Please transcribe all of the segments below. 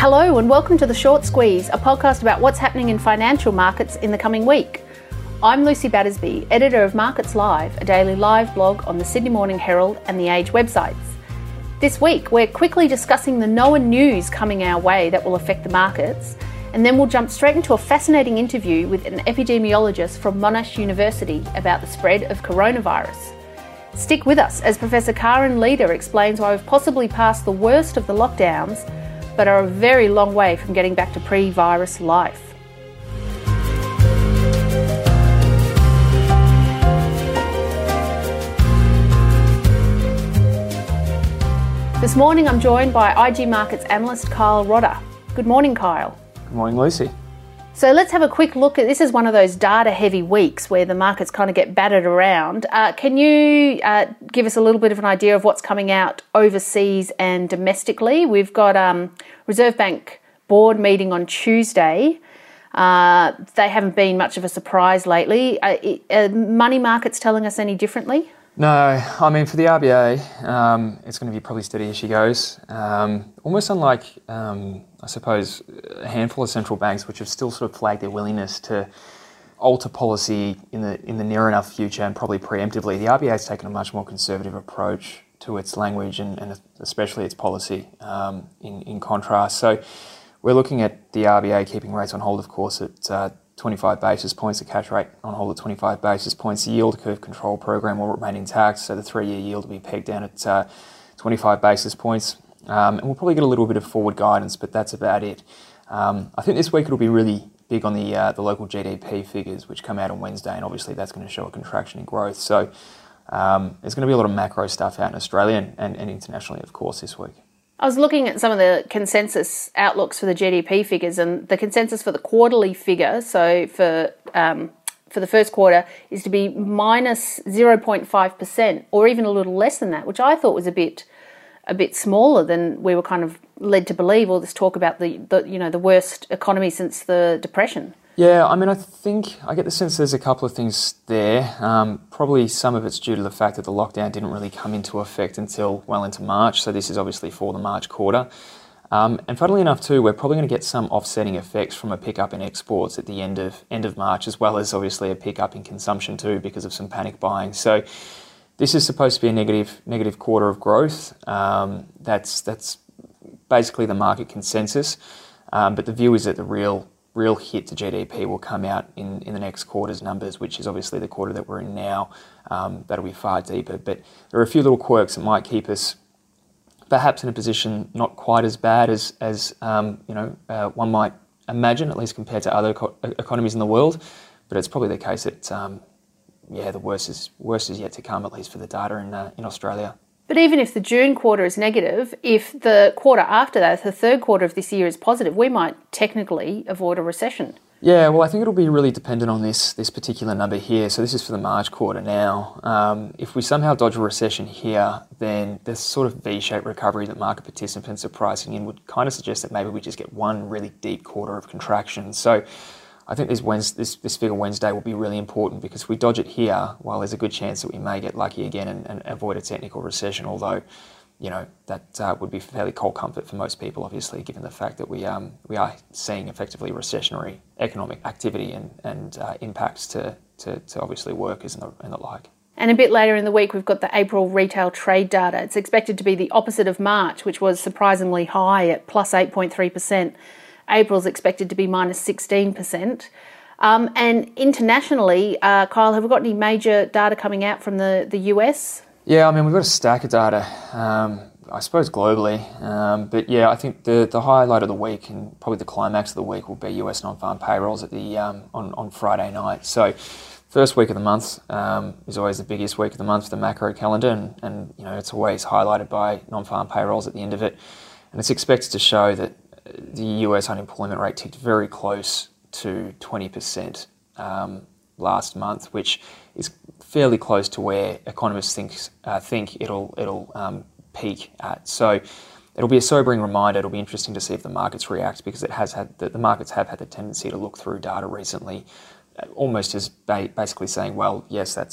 Hello and welcome to The Short Squeeze, a podcast about what's happening in financial markets in the coming week. I'm Lucy Battersby, editor of Markets Live, a daily live blog on the Sydney Morning Herald and the Age websites. This week, we're quickly discussing the known news coming our way that will affect the markets, and then we'll jump straight into a fascinating interview with an epidemiologist from Monash University about the spread of coronavirus. Stick with us as Professor Karen Leader explains why we've possibly passed the worst of the lockdowns, but are a very long way from getting back to pre-virus life. This morning I'm joined by IG Markets analyst Kyle Rodda. Good morning, Kyle. Good morning, Lucy. So let's have a quick look at, this is one of those data-heavy weeks where the markets kind of get battered around. Can you give us a little bit of an idea of what's coming out overseas and domestically? We've got Reserve Bank board meeting on Tuesday. They haven't been much of a surprise lately. Are money markets telling us any differently? No, I mean, for the RBA, it's going to be probably steady as she goes. Almost unlike, I suppose, a handful of central banks which have still sort of flagged their willingness to alter policy in the near enough future and probably preemptively. The RBA has taken a much more conservative approach to its language and especially its policy in contrast. So we're looking at the RBA keeping rates on hold, of course, at 25 basis points, the cash rate on hold at 25 basis points. The yield curve control program will remain intact, so the 3-year yield will be pegged down at 25 basis points. And we'll probably get a little bit of forward guidance, but that's about it. I think this week it'll be really big on the local GDP figures, which come out on Wednesday, and obviously that's going to show a contraction in growth. So there's going to be a lot of macro stuff out in Australia and internationally, of course, this week. I was looking at some of the consensus outlooks for the GDP figures, and the consensus for the quarterly figure, so for the first quarter, is to be minus 0.5%, or even a little less than that, which I thought was a bit smaller than we were kind of led to believe. All this talk about the worst economy since the Depression. Yeah, I mean, I get the sense there's a couple of things there. Probably some of it's due to the fact that the lockdown didn't really come into effect until well into March, so this is obviously for the March quarter. And funnily enough too, we're probably going to get some offsetting effects from a pickup in exports at the end of March, as well as obviously a pickup in consumption too because of some panic buying. So this is supposed to be a negative quarter of growth. That's basically the market consensus. But the view is that the real hit to GDP will come out in the next quarter's numbers, which is obviously the quarter that we're in now. That'll be far deeper. But there are a few little quirks that might keep us perhaps in a position not quite as bad as one might imagine, at least compared to other economies in the world. But it's probably the case that the worst is yet to come, at least for the data in Australia. But even if the June quarter is negative, if the quarter after that, if the third quarter of this year is positive, we might technically avoid a recession. Yeah, well, I think it'll be really dependent on this particular number here. So this is for the March quarter now. If we somehow dodge a recession here, then this sort of V-shaped recovery that market participants are pricing in would kind of suggest that maybe we just get one really deep quarter of contraction. So I think this figure Wednesday will be really important because if we dodge it here, well, there's a good chance that we may get lucky again and avoid a technical recession, although, that would be fairly cold comfort for most people, obviously, given the fact that we are seeing effectively recessionary economic activity and impacts to obviously workers and the like. And a bit later in the week, we've got the April retail trade data. It's expected to be the opposite of March, which was surprisingly high at plus 8.3%. April's expected to be minus 16%. And internationally, Kyle, have we got any major data coming out from the US? Yeah, I mean, we've got a stack of data, I suppose globally. But yeah, I think the highlight of the week and probably the climax of the week will be US non-farm payrolls at the on Friday night. So first week of the month is always the biggest week of the month for the macro calendar, and it's always highlighted by non-farm payrolls at the end of it. And it's expected to show that the US unemployment rate ticked very close to 20% last month, which is fairly close to where economists think it'll peak at. So it'll be a sobering reminder. It'll be interesting to see if the markets react because the markets have had the tendency to look through data recently, almost as basically saying, well, yes,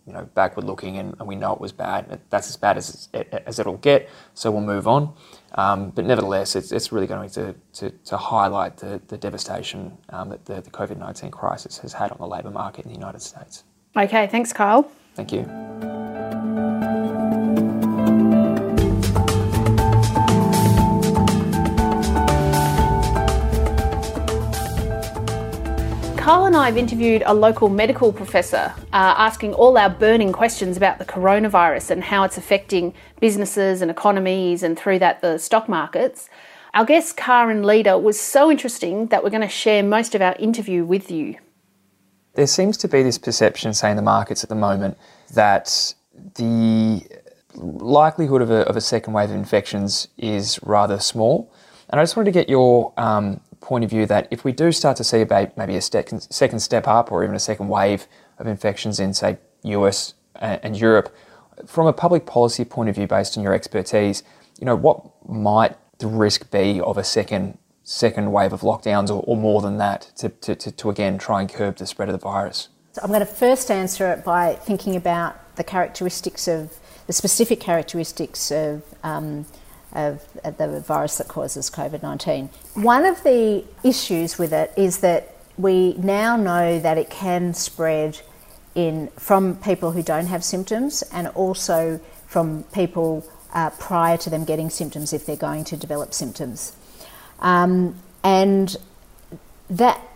backward looking, and we know it was bad. That's as bad as it'll get, so we'll move on. But nevertheless, it's really going to highlight the devastation that the COVID-19 crisis has had on the labour market in the United States. Okay, thanks, Kyle. Thank you. Carl and I have interviewed a local medical professor asking all our burning questions about the coronavirus and how it's affecting businesses and economies and through that the stock markets. Our guest, Karen Leader, was so interesting that we're going to share most of our interview with you. There seems to be this perception, say, in the markets at the moment that the likelihood of a second wave of infections is rather small. And I just wanted to get your point of view that if we do start to see maybe a second step up or even a second wave of infections in, say, US and Europe, from a public policy point of view, based on your expertise, what might the risk be of a second wave of lockdowns or more than that to again try and curb the spread of the virus? So I'm going to first answer it by thinking about the specific characteristics of the virus that causes COVID-19. One of the issues with it is that we now know that it can spread from people who don't have symptoms and also from people prior to them getting symptoms if they're going to develop symptoms. And that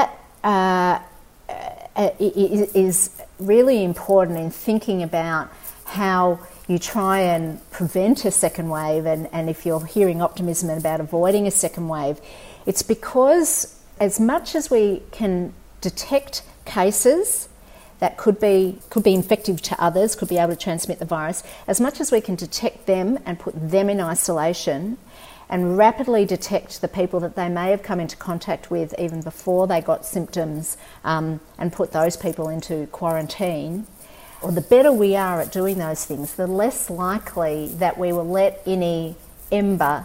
is really important in thinking about how you try and prevent a second wave, and if you're hearing optimism about avoiding a second wave, it's because as much as we can detect cases that could be infective to others, could be able to transmit the virus, as much as we can detect them and put them in isolation and rapidly detect the people that they may have come into contact with even before they got symptoms and put those people into quarantine, or the better we are at doing those things, the less likely that we will let any ember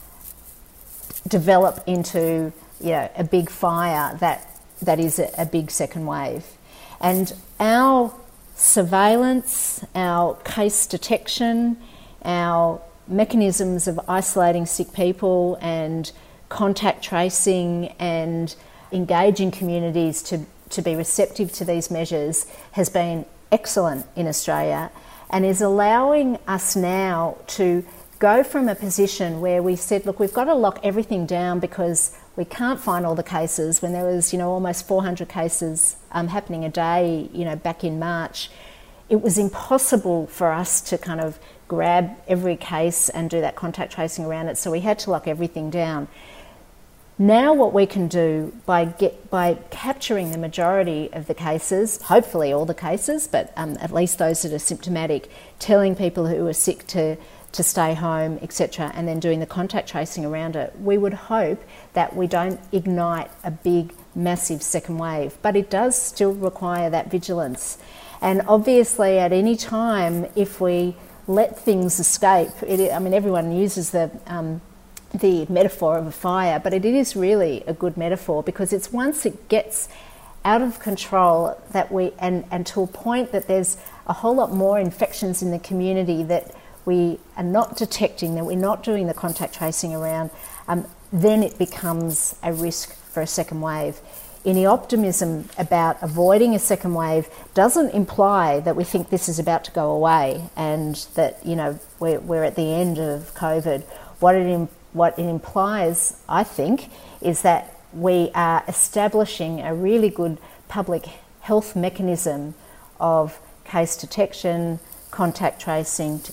develop into a big fire that is a big second wave. And our surveillance, our case detection, our mechanisms of isolating sick people and contact tracing and engaging communities to be receptive to these measures has been excellent in Australia and is allowing us now to go from a position where we said, look, we've got to lock everything down because we can't find all the cases, when there was almost 400 cases happening a day back in March. It was impossible for us to kind of grab every case and do that contact tracing around it, so we had to lock everything down. Now what we can do by capturing the majority of the cases, hopefully all the cases, but at least those that are symptomatic, telling people who are sick to stay home, etc., and then doing the contact tracing around it, we would hope that we don't ignite a big, massive second wave. But it does still require that vigilance. And obviously at any time, if we let things escape, everyone uses the metaphor of a fire, but it is really a good metaphor because it's once it gets out of control and to a point that there's a whole lot more infections in the community that we are not detecting, that we're not doing the contact tracing around, then it becomes a risk for a second wave. Any optimism about avoiding a second wave doesn't imply that we think this is about to go away and that we're at the end of COVID. What it implies, I think, is that we are establishing a really good public health mechanism of case detection, contact tracing,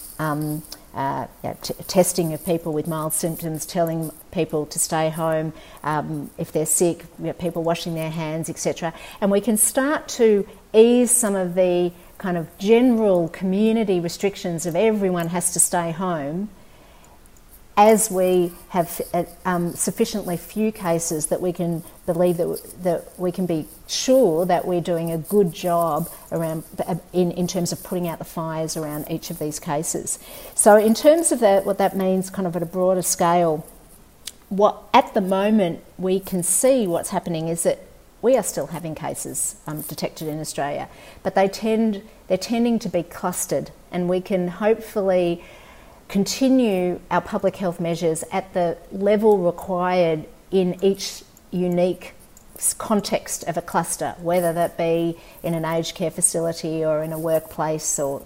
testing of people with mild symptoms, telling people to stay home if they're sick, people washing their hands, etc. And we can start to ease some of the kind of general community restrictions of everyone has to stay home as we have sufficiently few cases that we can believe that we can be sure that we're doing a good job around in terms of putting out the fires around each of these cases. So in terms of that, what that means kind of at a broader scale, what at the moment we can see what's happening is that we are still having cases detected in Australia, but they tend they're tending to be clustered, and we can hopefully continue our public health measures at the level required in each unique context of a cluster, whether that be in an aged care facility or in a workplace or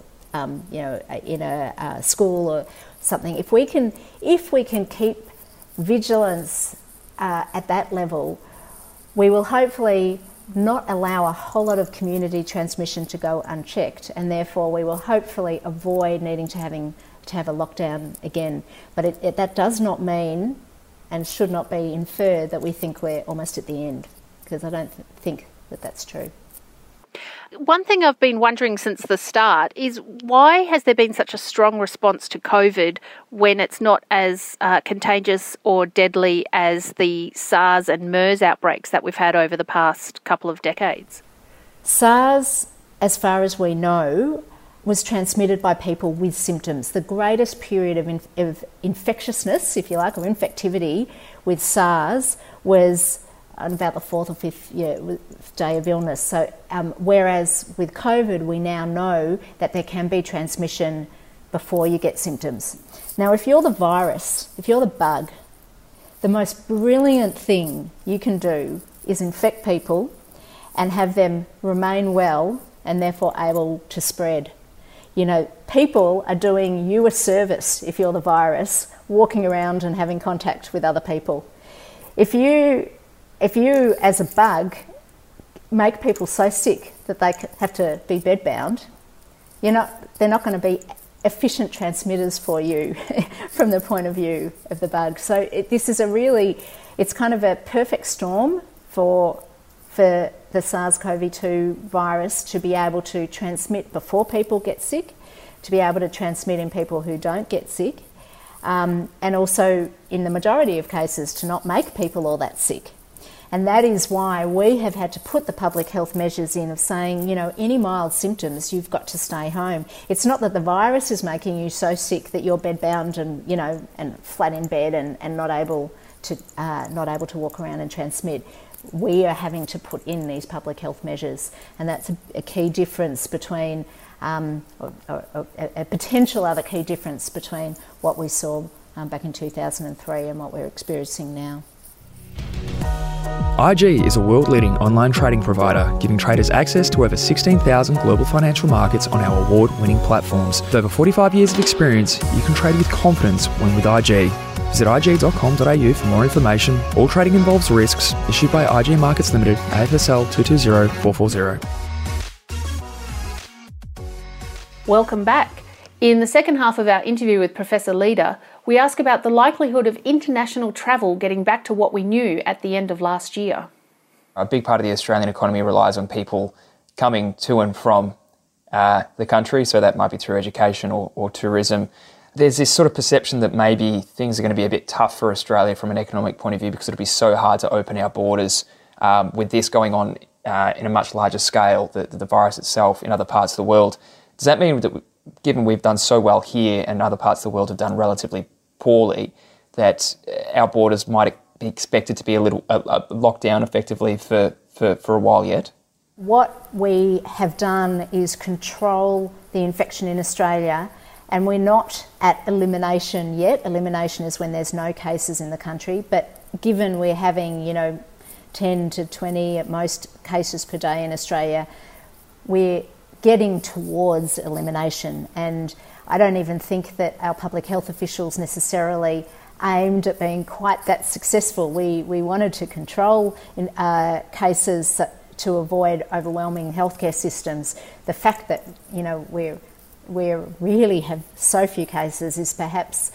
in a school or something. If we can keep vigilance at that level, we will hopefully not allow a whole lot of community transmission to go unchecked, and therefore we will hopefully avoid needing to have a lockdown again. But that does not mean, and should not be inferred, that we think we're almost at the end, because I don't think that that's true. One thing I've been wondering since the start is, why has there been such a strong response to COVID when it's not as contagious or deadly as the SARS and MERS outbreaks that we've had over the past couple of decades? SARS, as far as we know, was transmitted by people with symptoms. The greatest period of infectiousness, if you like, or infectivity with SARS was on about the 4th or 5th day of illness. So, whereas with COVID, we now know that there can be transmission before you get symptoms. Now, if you're the virus, if you're the bug, the most brilliant thing you can do is infect people and have them remain well and therefore able to spread. You know, people are doing you a service if you're the virus, walking around and having contact with other people. If you, as a bug, make people so sick that they have to be bedbound, they're not going to be efficient transmitters for you from the point of view of the bug. So this is it's kind of a perfect storm for the SARS-CoV-2 virus to be able to transmit before people get sick, to be able to transmit in people who don't get sick, and also, in the majority of cases, to not make people all that sick. And that is why we have had to put the public health measures in of saying, any mild symptoms, you've got to stay home. It's not that the virus is making you so sick that you're bedbound and, and flat in bed and not able to walk around and transmit. We are having to put in these public health measures, and that's a key difference between, a potential other key difference between what we saw back in 2003 and what we're experiencing now. IG is a world-leading online trading provider, giving traders access to over 16,000 global financial markets on our award-winning platforms. With over 45 years of experience, you can trade with confidence when with IG. Visit ig.com.au for more information. All trading involves risks. Issued by IG Markets Limited, AFSL 220440. Welcome back. In the second half of our interview with Professor Leeder, we ask about the likelihood of international travel getting back to what we knew at the end of last year. A big part of the Australian economy relies on people coming to and from the country, so that might be through education or tourism. There's this sort of perception that maybe things are going to be a bit tough for Australia from an economic point of view because it'll be so hard to open our borders with this going on in a much larger scale, the virus itself in other parts of the world. Does that mean that, given we've done so well here and other parts of the world have done relatively poorly, that our borders might be expected to be a locked down effectively for a while yet? What we have done is control the infection in Australia, and we're not at elimination yet. Elimination is when there's no cases in the country, but given we're having 10 to 20 at most cases per day in Australia, we're getting towards elimination. And I don't even think that our public health officials necessarily aimed at being quite that successful. We wanted to control cases to avoid overwhelming healthcare systems. The fact that we really have so few cases is perhaps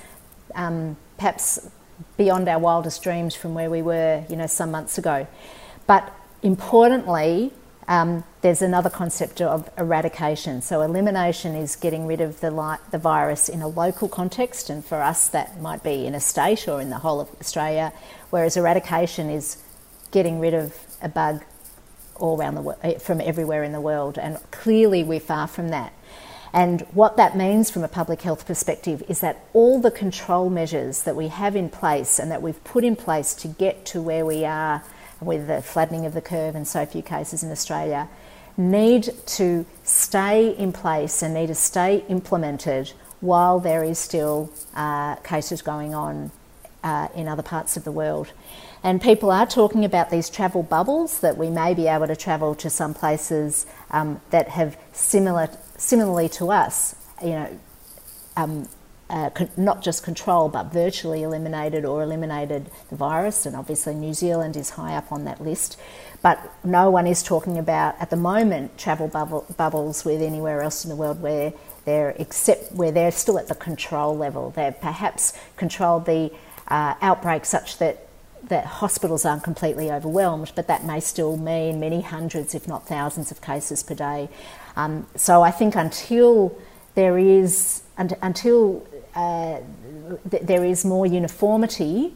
beyond our wildest dreams from where we were some months ago. But importantly, there's another concept of eradication. So elimination is getting rid of the virus in a local context, and for us that might be in a state or in the whole of Australia, whereas eradication is getting rid of a bug all around from everywhere in the world, and clearly we're far from that. And what that means from a public health perspective is that all the control measures that we have in place and that we've put in place to get to where we are with the flattening of the curve and so few cases in Australia, need to stay in place and need to stay implemented while there is still cases going on in other parts of the world. And people are talking about these travel bubbles, that we may be able to travel to some places that have similarly to us, not just control but virtually eliminated the virus, and obviously New Zealand is high up on that list. But no one is talking about, at the moment, travel bubbles with anywhere else in the world where they're still at the control level. They've perhaps controlled the outbreak such that hospitals aren't completely overwhelmed, but that may still mean many hundreds, if not thousands, of cases per day. So I think until there is more uniformity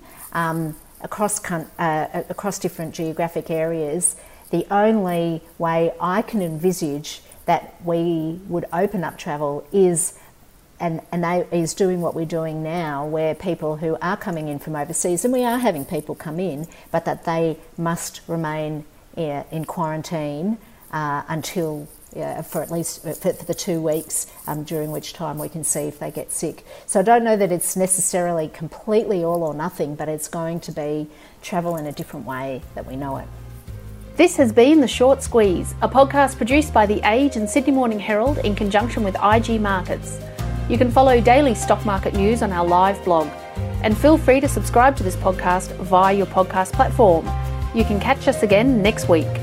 across different geographic areas, the only way I can envisage that we would open up travel is doing what we're doing now, where people who are coming in from overseas, and we are having people come in, but that they must remain in quarantine until for at least for the 2 weeks, during which time we can see if they get sick. So I don't know that it's necessarily completely all or nothing, but it's going to be travel in a different way that we know it. This has been The Short Squeeze, a podcast produced by The Age and Sydney Morning Herald in conjunction with IG Markets. You can follow daily stock market news on our live blog, and feel free to subscribe to this podcast via your podcast platform. You can catch us again next week.